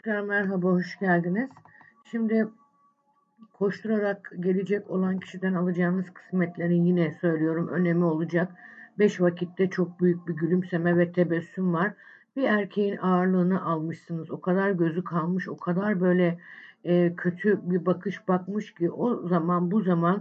Tekrar merhaba, hoş geldiniz. Şimdi koşturarak gelecek olan kişiden alacağınız kısmetleri yine söylüyorum, önemi olacak. 5 vakitte çok büyük bir gülümseme ve tebessüm var. Bir erkeğin ağırlığını almışsınız. O kadar gözü kalmış, o kadar böyle kötü bir bakış bakmış ki o zaman bu zaman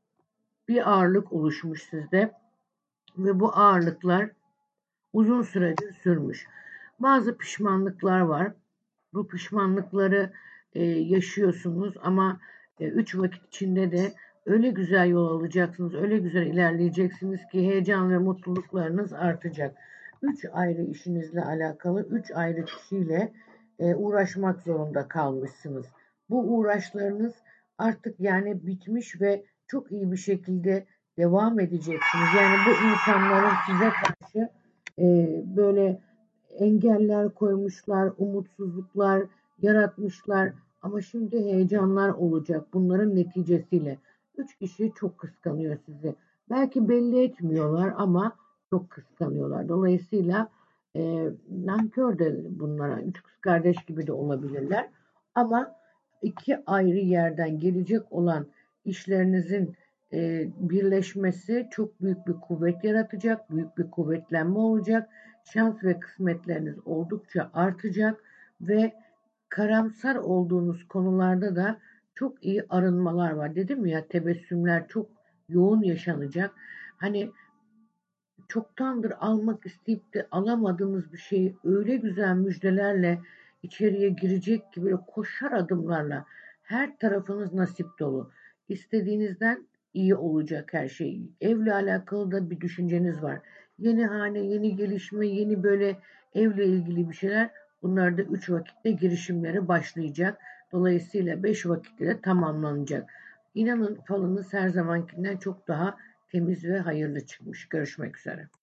bir ağırlık oluşmuş sizde ve bu ağırlıklar uzun süredir sürmüş. Bazı pişmanlıklar var. Bu pişmanlıkları yaşıyorsunuz ama 3 vakit içinde de öyle güzel yol alacaksınız, öyle güzel ilerleyeceksiniz ki heyecan ve mutluluklarınız artacak. 3 ayrı işinizle alakalı 3 ayrı kişiyle uğraşmak zorunda kalmışsınız. Bu uğraşlarınız artık yani bitmiş ve çok iyi bir şekilde devam edeceksiniz. Yani bu insanların size karşı böyle engeller koymuşlar, umutsuzluklar yaratmışlar ama şimdi heyecanlar olacak bunların neticesiyle. 3 kişi çok kıskanıyor sizi. Belki belli etmiyorlar ama çok kıskanıyorlar. Dolayısıyla nankör de bunlara. 3 kız kardeş gibi de olabilirler. Ama iki ayrı yerden gelecek olan işlerinizin birleşmesi çok büyük bir kuvvet yaratacak. Büyük bir kuvvetlenme olacak. Şans ve kısmetleriniz oldukça artacak ve karamsar olduğunuz konularda da çok iyi arınmalar var. Dedim ya, tebessümler çok yoğun yaşanacak. Hani çoktandır almak isteyip de alamadığınız bir şeyi öyle güzel müjdelerle içeriye girecek gibi böyle koşar adımlarla her tarafınız nasip dolu. İstediğinizden iyi olacak her şey. Evle alakalı da bir düşünceniz var. Yeni hane, yeni gelişme, yeni böyle evle ilgili bir şeyler. Bunlar da 3 vakitte girişimleri başlayacak. Dolayısıyla 5 vakitte de tamamlanacak. İnanın falınız her zamankinden çok daha temiz ve hayırlı çıkmış. Görüşmek üzere.